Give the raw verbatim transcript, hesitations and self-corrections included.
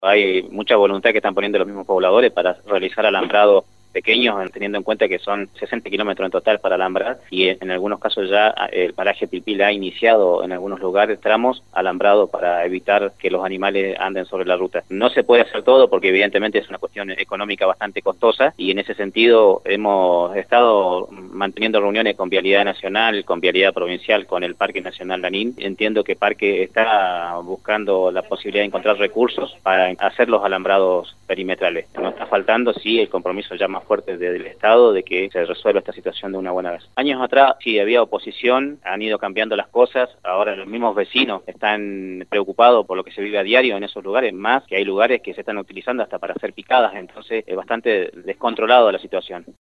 Hay mucha voluntad que están poniendo los mismos pobladores para realizar alambrado pequeños, teniendo en cuenta que son sesenta kilómetros en total para alambrar, y en algunos casos ya el paraje Pilpil ha iniciado en algunos lugares tramos alambrado para evitar que los animales anden sobre la ruta. No se puede hacer todo porque evidentemente es una cuestión económica bastante costosa, y en ese sentido hemos estado manteniendo reuniones con Vialidad Nacional, con Vialidad Provincial, con el Parque Nacional Lanín. Entiendo que Parque está buscando la posibilidad de encontrar recursos para hacer los alambrados perimetrales. Nos está faltando, sí, el compromiso ya más fuerte del Estado de que se resuelva esta situación de una buena vez. Años atrás sí había oposición, han ido cambiando las cosas, ahora los mismos vecinos están preocupados por lo que se vive a diario en esos lugares, más que hay lugares que se están utilizando hasta para hacer picadas, entonces es bastante descontrolado la situación.